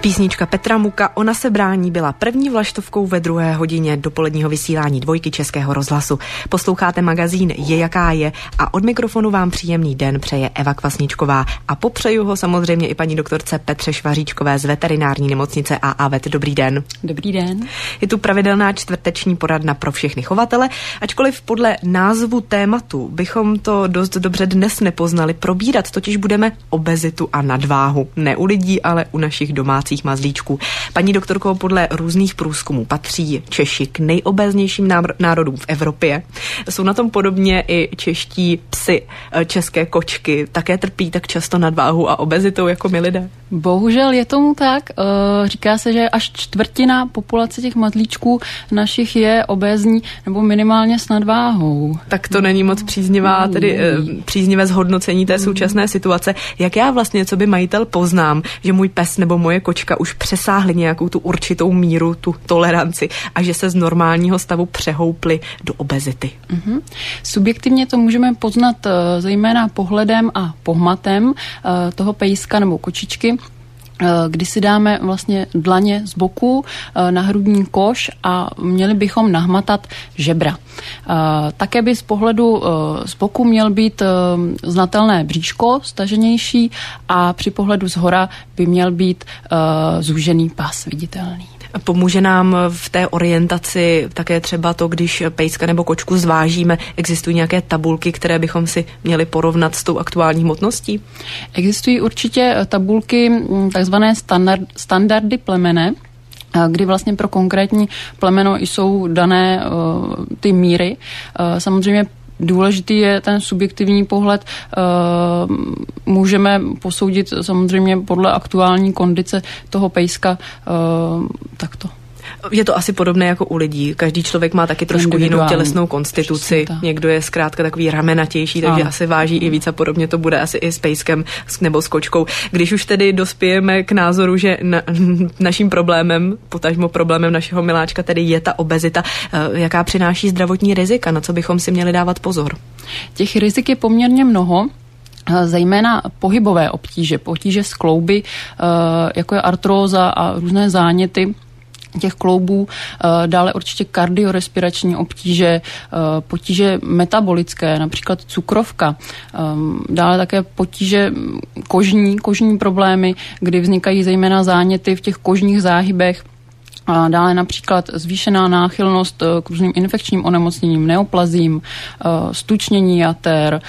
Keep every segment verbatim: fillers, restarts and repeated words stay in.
Písnička Petra Muka O na sebrání byla první vlaštovkou ve druhé hodině dopoledního vysílání Dvojky Českého rozhlasu. Posloucháte magazín Je jaká je a od mikrofonu vám příjemný den přeje Eva Kvasničková a popřeju ho samozřejmě i paní doktorce Petře Švaříčkové z veterinární nemocnice A A V E T. Dobrý den. Dobrý den. Je tu pravidelná čtvrteční poradna pro všechny chovatele, ačkoliv podle názvu tématu bychom to dost dobře dnes nepoznali. Probírat totiž budeme obezitu a nadváhu. Ne u lidí, ale u našich domácích mazlíčků. Paní doktorko, podle různých průzkumů patří Češi k nejobéznějším národům v Evropě. Jsou na tom podobně i čeští psi, české kočky. Také trpí tak často nadváhu a obezitou jako my lidé? Bohužel je tomu tak. Říká se, že až čtvrtina populace těch mazlíčků našich je obézní nebo minimálně s nadváhou. Tak to není moc příznivá, tedy příznivé zhodnocení té současné situace. Jak já vlastně, co by majitel poznám, že můj pes nebo moje kočka už přesáhly nějakou tu určitou míru, tu toleranci a že se z normálního stavu přehouply do obezity? Mm-hmm. Subjektivně to můžeme poznat uh, zejména pohledem a pohmatem uh, toho pejska nebo kočičky, kdy si dáme vlastně dlaně z boku na hrudní koš a měli bychom nahmatat žebra. Také by z pohledu z boku měl být znatelné bříško, staženější, a při pohledu zhora by měl být zúžený pas viditelný. Pomůže nám v té orientaci také třeba to, když pejska nebo kočku zvážíme, existují nějaké tabulky, které bychom si měli porovnat s tou aktuální hmotností? Existují určitě tabulky, takzvané standard, standardy plemene, kdy vlastně pro konkrétní plemeno jsou dané uh, ty míry. Uh, samozřejmě důležitý je ten subjektivní pohled. Můžeme posoudit samozřejmě podle aktuální kondice toho pejska takto. Je to asi podobné jako u lidí. Každý člověk má taky trošku jinou tělesnou konstituci. Někdo je zkrátka takový ramenatější, takže ano. asi váží i víc a podobně to bude asi i s pejskem nebo s kočkou. Když už tedy dospějeme k názoru, že na, naším problémem, potažmo problémem našeho miláčka tedy je ta obezita, jaká přináší zdravotní rizika, na co bychom si měli dávat pozor? Těch rizik je poměrně mnoho. Zejména pohybové obtíže, potíže z klouby, jako je artróza a různé záněty těch kloubů, dále určitě kardiorespirační obtíže, potíže metabolické, například cukrovka, dále také potíže kožní, kožní problémy, kdy vznikají zejména záněty v těch kožních záhybech, a dále například zvýšená náchylnost k různým infekčním onemocněním, neoplazím, stučnění jater,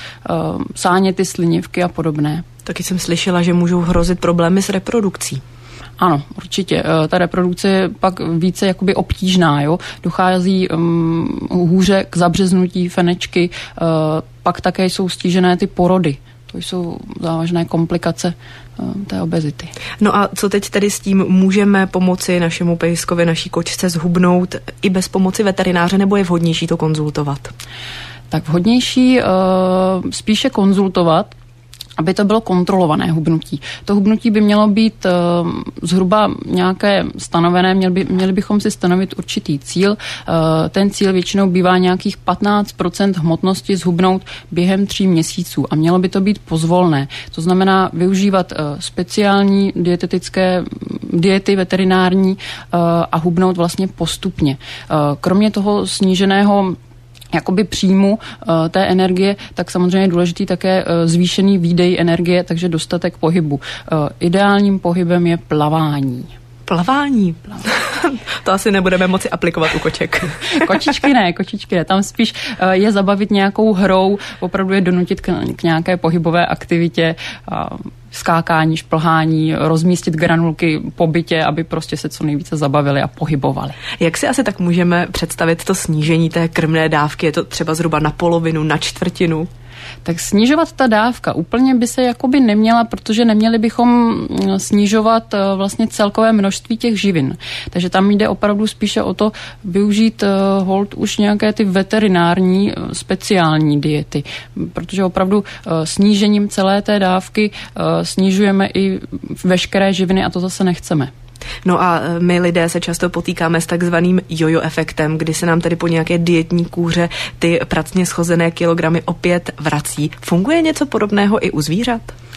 sáněty slinivky a podobné. Taky jsem slyšela, že můžou hrozit problémy s reprodukcí. Ano, určitě. Ta reprodukce je pak více jakoby obtížná, jo. Dochází um, hůře k zabřeznutí fenečky, uh, pak také jsou stížené ty porody. To jsou závažné komplikace uh, té obezity. No a co teď tedy s tím můžeme pomoci našemu pejskovi, naší kočce zhubnout i bez pomoci veterináře, nebo je vhodnější to konzultovat? Tak vhodnější uh, spíše konzultovat, aby to bylo kontrolované hubnutí. To hubnutí by mělo být uh, zhruba nějaké stanovené, měli, by, měli bychom si stanovit určitý cíl. Uh, ten cíl většinou bývá nějakých patnáct procent hmotnosti zhubnout během tří měsíců a mělo by to být pozvolné. To znamená využívat uh, speciální dietetické diety veterinární uh, a hubnout vlastně postupně. Uh, kromě toho sníženého jakoby příjmu uh, té energie, tak samozřejmě je důležitý také uh, zvýšený výdej energie, takže dostatek pohybu. Uh, ideálním pohybem je plavání. Plavání? Plavání. To asi nebudeme moci aplikovat u koček. Kočičky ne, kočičky ne. Tam spíš uh, je zabavit nějakou hrou, opravdu je donutit k, k nějaké pohybové aktivitě, uh, skákání, šplhání, rozmístit granulky po bytě, aby prostě se co nejvíce zabavili a pohybovali. Jak si asi tak můžeme představit to snížení té krmné dávky? Je to třeba zhruba na polovinu, na čtvrtinu? Tak snižovat ta dávka úplně by se jakoby neměla, protože neměli bychom snižovat vlastně celkové množství těch živin. Takže tam jde opravdu spíše o to využít hold už nějaké ty veterinární speciální diety, protože opravdu snížením celé té dávky snižujeme i veškeré živiny a to zase nechceme. No a my lidé se často potýkáme s takzvaným jojo efektem, kdy se nám tedy po nějaké dietní kúře ty pracně schozené kilogramy opět vrací. Funguje něco podobného i u zvířat?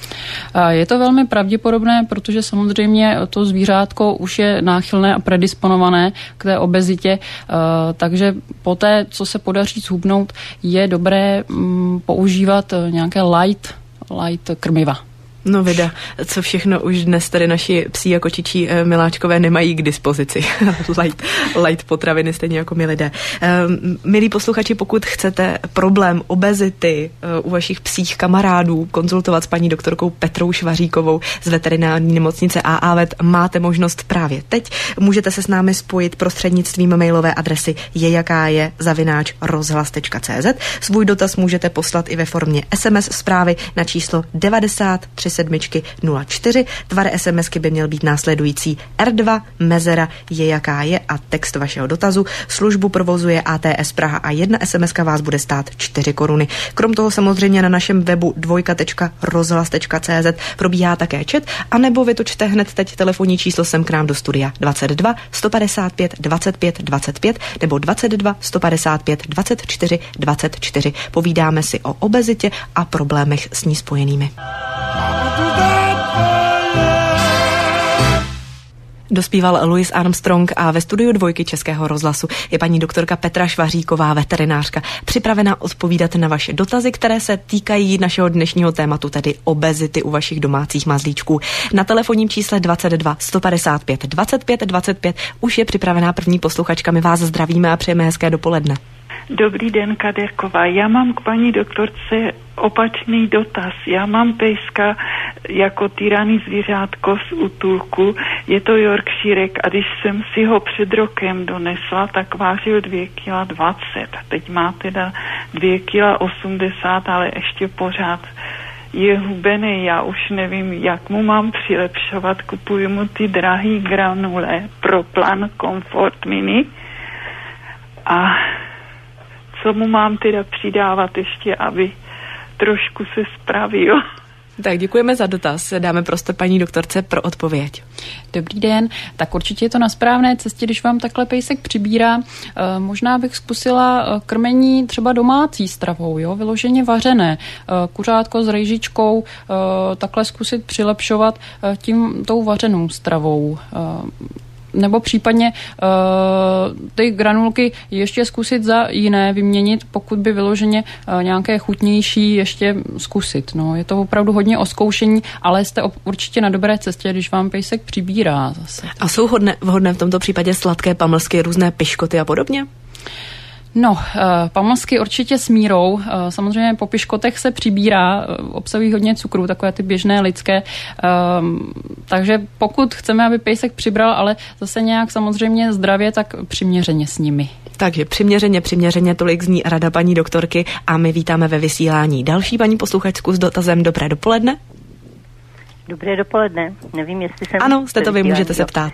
Je to velmi pravděpodobné, protože samozřejmě to zvířátko už je náchylné a predisponované k té obezitě, takže poté, co se podaří zhubnout, je dobré používat nějaké light, light krmiva. No vida, co všechno už dnes tady naši psí a kočičí miláčkové nemají k dispozici. light, light potraviny, stejně jako my lidé. Milí posluchači, pokud chcete problém obezity u vašich psích kamarádů konzultovat s paní doktorkou Petrou Švaříkovou z veterinární nemocnice á á vet, máte možnost právě teď. Můžete se s námi spojit prostřednictvím mailové adresy jejakáje zavináč rozhlas tečka cé zet. Svůj dotaz můžete poslat i ve formě es em es zprávy na číslo devadesát tři sedmičky nula čtyři. Tvar SMSky by měl být následující er dva, mezera, je jaká je a text vašeho dotazu. Službu provozuje á té es Praha a jedna SMSka vás bude stát čtyři koruny. Krom toho samozřejmě na našem webu dvojka tečka rozhlas tečka cé zet probíhá také chat, anebo vytočte hned teď telefonní číslo sem k nám do studia dvacet dva sto padesát pět dvacet pět dvacet pět nebo dvacet dva sto padesát pět dvacet čtyři dvacet čtyři. Povídáme si o obezitě a problémech s ní spojenými. Dospíval Louis Armstrong a ve studiu Dvojky Českého rozhlasu je paní doktorka Petra Švaříková, veterinářka, připravena odpovídat na vaše dotazy, které se týkají našeho dnešního tématu, tedy obezity u vašich domácích mazlíčků. Na telefonním čísle dvacet dva sto padesát pět dvacet pět dvacet pět už je připravená první posluchačka. My vás zdravíme a přejeme hezké dopoledne. Dobrý den, Kaderková. Já mám k paní doktorce opačný dotaz. Já mám pejska jako týraný zvířátko z útulku. Je to Yorkshirek a když jsem si ho před rokem donesla, tak vážil dvě kila dvacet. Teď má teda dvě kila osmdesát, ale ještě pořád je hubený. Já už nevím, jak mu mám přilepšovat. Kupuju mu ty drahý granule pro Plan Comfort Mini a co mu mám teda přidávat ještě, aby trošku se spravil. Tak děkujeme za dotaz. Dáme prostor paní doktorce pro odpověď. Dobrý den. Tak určitě je to na správné cestě, když vám takhle pejsek přibírá. E, možná bych zkusila krmení třeba domácí stravou, jo, vyloženě vařené. E, kuřátko s rejžičkou, e, takhle zkusit přilepšovat e, tím tou vařenou stravou. E, nebo případně uh, ty granulky ještě zkusit za jiné vyměnit, pokud by vyloženě uh, nějaké chutnější ještě zkusit. No, je to opravdu hodně o zkoušení, ale jste určitě na dobré cestě, když vám pejsek přibírá zase. A jsou hodné, vhodné v tomto případě sladké pamlsky, různé piškoty a podobně? No, uh, pamlsky určitě s mírou. Uh, samozřejmě po piškotech se přibírá, uh, obsahují hodně cukru, takové ty běžné lidské. Uh, takže pokud chceme, aby pejsek přibral, ale zase nějak samozřejmě zdravě, tak přiměřeně s nimi. Takže přiměřeně, přiměřeně, tolik zní rada paní doktorky a my vítáme ve vysílání další paní posluchačku s dotazem. Dobré dopoledne. Dobré dopoledne. Nevím, jestli jsem... Ano, jste to vy, můžete se ptát.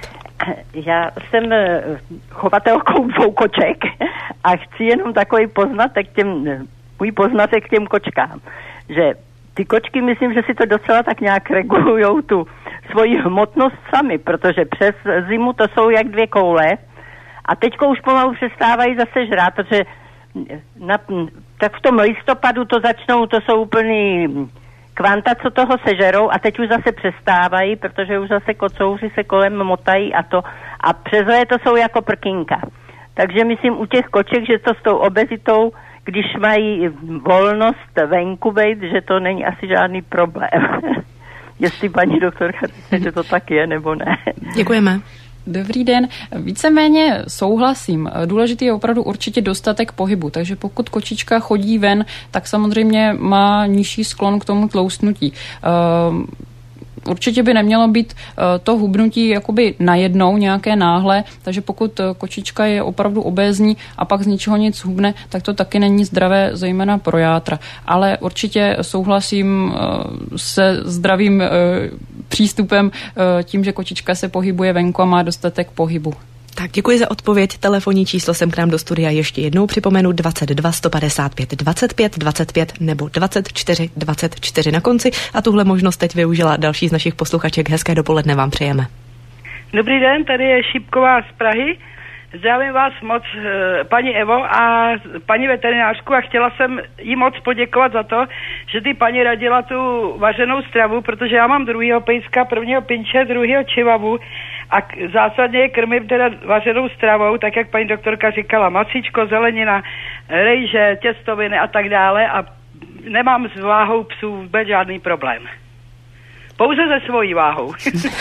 Já jsem chovatelkou dvou koček a chci jenom takový poznatek těm, můj poznatek k těm kočkám, že ty kočky, myslím, že si to docela tak nějak regulujou tu svoji hmotnost sami, protože přes zimu to jsou jak dvě koule a teďko už pomalu přestávají zase žrát, protože na, tak v tom listopadu to začnou, to jsou úplný kvanta, co toho sežerou a teď už zase přestávají, protože už zase kocouři se kolem motají a to a přes léto jsou jako prkínka. Takže myslím u těch koček, že to s tou obezitou, když mají volnost venku bejt, že to není asi žádný problém. Jestli paní doktorka říká, že to tak je, nebo ne. Děkujeme. Dobrý den. Víceméně souhlasím. Důležitý je opravdu určitě dostatek pohybu, takže pokud kočička chodí ven, tak samozřejmě má nižší sklon k tomu tloustnutí. Uh, Určitě by nemělo být to hubnutí jakoby najednou nějaké náhle, takže pokud kočička je opravdu obézní a pak z ničeho nic hubne, tak to taky není zdravé, zejména pro játra. Ale určitě souhlasím se zdravým přístupem tím, že kočička se pohybuje venku a má dostatek pohybu. Tak děkuji za odpověď. Telefonní číslo sem k nám do studia ještě jednou připomenu dvacet dva sto padesát pět dvacet pět dvacet pět nebo dvacet čtyři dvacet čtyři na konci a tuhle možnost teď využila další z našich posluchaček. Hezké dopoledne vám přejeme. Dobrý den, tady je Šípková z Prahy. Zdravím vás moc, paní Evo a paní veterinářku, a chtěla jsem jí moc poděkovat za to, že ty paní radila tu vařenou stravu, protože já mám druhýho pejska, prvního pinče, druhýho čivavu a zásadně je krmím teda vařenou stravou, tak jak paní doktorka říkala, macíčko, zelenina, rejže, těstoviny a tak dále, a nemám s váhou psů vůbec žádný problém. Pouze se svojí váhou.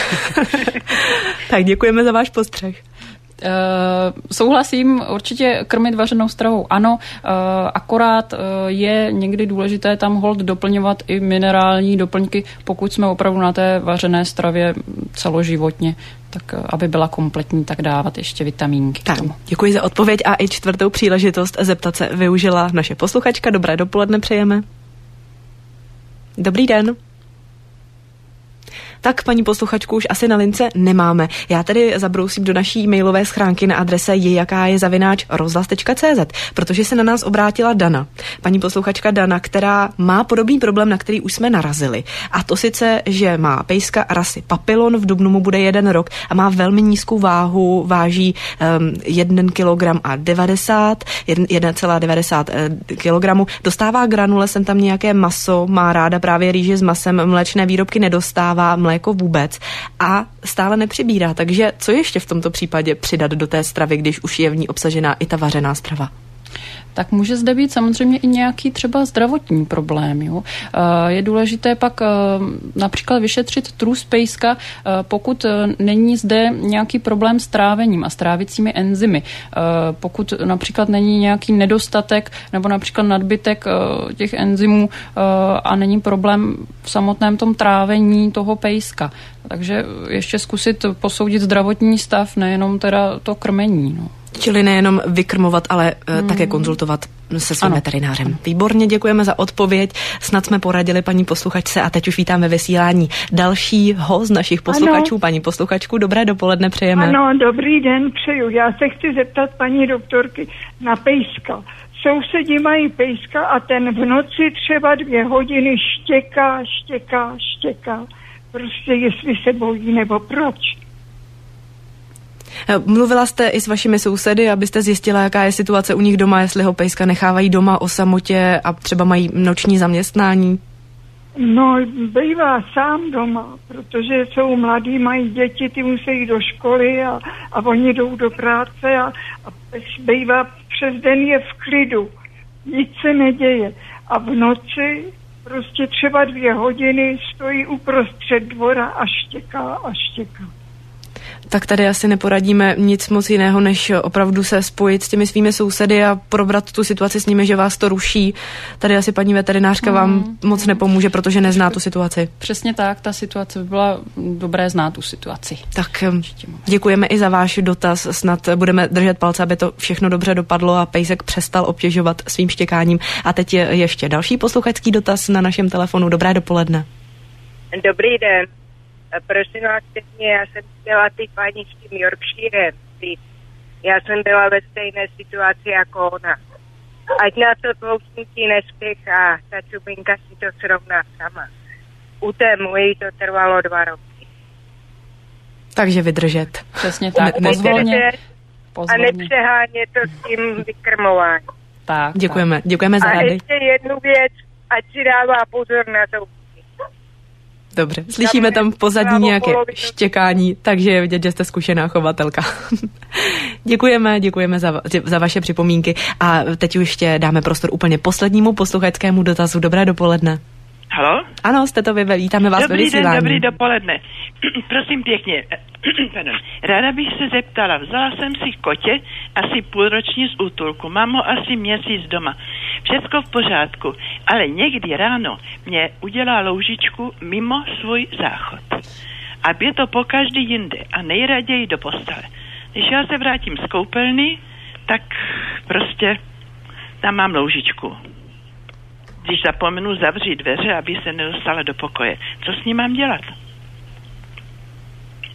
Tak děkujeme za váš postřeh. Uh, souhlasím, určitě krmit vařenou stravou ano, uh, akorát uh, je někdy důležité tam hold doplňovat i minerální doplňky, pokud jsme opravdu na té vařené stravě celoživotně, tak uh, aby byla kompletní, tak dávat ještě vitamínky. Tak, děkuji za odpověď a i čtvrtou příležitost zeptat se využila naše posluchačka. Dobré dopoledne přejeme. Dobrý den. Tak paní posluchačku už asi na lince nemáme. Já tedy zabrousím do naší mailové schránky na adrese je jaká je zavináč rozhlas tečka cé zet, protože se na nás obrátila Dana. Paní posluchačka Dana, která má podobný problém, na který už jsme narazili. A to sice, že má pejska rasy Papillon, v dubnu mu bude jeden rok a má velmi nízkou váhu, váží um, jeden kilogram a devadesát, jedna celá devadesát kilogramů. Dostává granule, sem tam nějaké maso, má ráda právě rýži s masem, mléčné výrobky nedostává, mléko vůbec a stále nepřibírá. Takže co ještě v tomto případě přidat do té stravy, když už je v ní obsažená i ta vařená strava? Tak může zde být samozřejmě i nějaký třeba zdravotní problém. Jo? Je důležité pak například vyšetřit trus pejska, pokud není zde nějaký problém s trávením a s trávicími enzymy. Pokud například není nějaký nedostatek nebo například nadbytek těch enzymů a není problém v samotném tom trávení toho pejska. Takže ještě zkusit posoudit zdravotní stav, nejenom teda to krmení. No. Čili nejenom vykrmovat, ale hmm. také konzultovat se svým ano. veterinářem. Výborně, děkujeme za odpověď. Snad jsme poradili paní posluchačce a teď už vítáme vysílání dalšího z našich posluchačů. Ano. Paní posluchačku, dobré dopoledne přejeme. Ano, dobrý den přeju. Já se chci zeptat paní doktorky na pejska. Sousedí mají pejska a ten v noci třeba dvě hodiny štěká, štěká, štěká. Prostě jestli se bojí nebo proč. Mluvila jste i s vašimi sousedy, abyste zjistila, jaká je situace u nich doma, jestli ho pejska nechávají doma o samotě a třeba mají noční zaměstnání? No, bývá sám doma, protože jsou mladí, mají děti, ty musí jít do školy a, a oni jdou do práce a, a bývá přes den je v klidu, nic se neděje. A v noci prostě třeba dvě hodiny stojí uprostřed dvora a štěká a štěká. Tak tady asi neporadíme nic moc jiného, než opravdu se spojit s těmi svými sousedy a probrat tu situaci s nimi, že vás to ruší. Tady asi paní veterinářka vám mm. moc nepomůže, protože nezná tu situaci. Přesně tak, ta situace by byla dobré znát tu situaci. Tak děkujeme i za váš dotaz. Snad budeme držet palce, aby to všechno dobře dopadlo a pejsek přestal obtěžovat svým štěkáním. A teď je ještě další posluchačský dotaz na našem telefonu. Dobré dopoledne. Dobrý den. Prosím vás pěkně, já jsem chtěla ty paní s tím Yorkshirem. Já jsem byla ve stejné situaci jako ona. Ať na to tloustnutí nespěchá, ta čubinka si to srovná sama. U té mojí to trvalo dva roky. Takže vydržet. Přesně tak. Ne, pozvolně, pozvolně. A nepřehánět to s tím vykrmováním. Tak, děkujeme, tak. děkujeme za a rady. A ještě jednu věc, ať si dává pozor na to. Dobře, slyšíme tam v pozadí nějaké štěkání, takže je vidět, že jste zkušená chovatelka. Děkujeme, děkujeme za, za vaše připomínky a teď už ještě dáme prostor úplně poslednímu posluchačskému dotazu. Dobré dopoledne. Haló? Ano, jste to vy, vítáme vás ve vysílání. Dobrý den, dobrý dopoledne. Prosím pěkně, pardon. Ráda bych se zeptala, vzala jsem si kotě, asi půlroční z útulku, mám ho asi měsíc doma. Všecko v pořádku, ale někdy ráno mě udělá loužičku mimo svůj záchod. A je to pokaždý jinde a nejraději do postele. Když já se vrátím z koupelny, tak prostě tam mám loužičku. Když zapomenu zavřít dveře, aby se nedostala do pokoje. Co s ní mám dělat?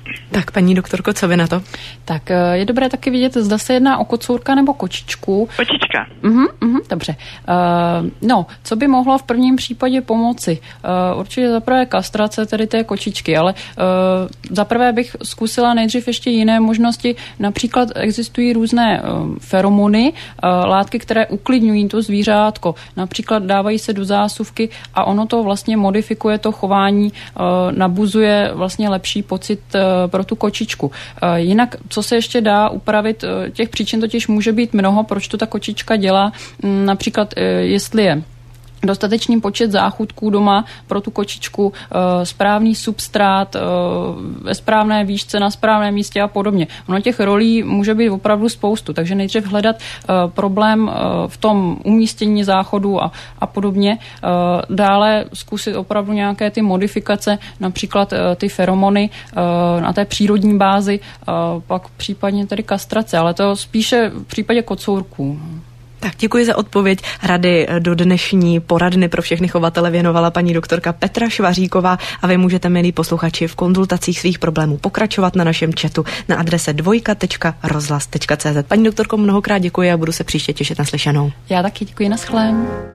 Tak, paní doktorko, co vy na to? Tak je dobré taky vidět, zda se jedná o kocourka nebo kočičku. Kočička. Mhm, mhm, dobře. Uh, no, co by mohlo v prvním případě pomoci? Uh, určitě zaprvé kastrace tedy té kočičky, ale uh, zaprvé bych zkusila nejdřív ještě jiné možnosti. Například existují různé uh, feromony, uh, látky, které uklidňují to zvířátko. Například dávají se do zásuvky a ono to vlastně modifikuje to chování, uh, nabuzuje vlastně lepší pocit uh, pro tu kočičku. Uh, jinak, co se ještě dá upravit, uh, těch příčin totiž může být mnoho, proč to ta kočička dělá. Um, například, uh, jestli je dostatečný počet záchutků doma pro tu kočičku, správný substrát ve správné výšce, na správném místě a podobně. Ono těch rolí může být opravdu spoustu, takže nejdřív hledat problém v tom umístění záchodu a, a podobně. Dále zkusit opravdu nějaké ty modifikace, například ty feromony na té přírodní bázi, pak případně tedy kastrace, ale to spíše v případě kocourků. Tak děkuji za odpověď. Rady do dnešní poradny pro všechny chovatele věnovala paní doktorka Petra Švaříková a vy můžete, milí posluchači, v konzultacích svých problémů pokračovat na našem chatu na adrese dvojka tečka rozhlas tečka cé zet. Paní doktorko, mnohokrát děkuji a budu se příště těšit na slyšenou. Já taky děkuji, naschlén.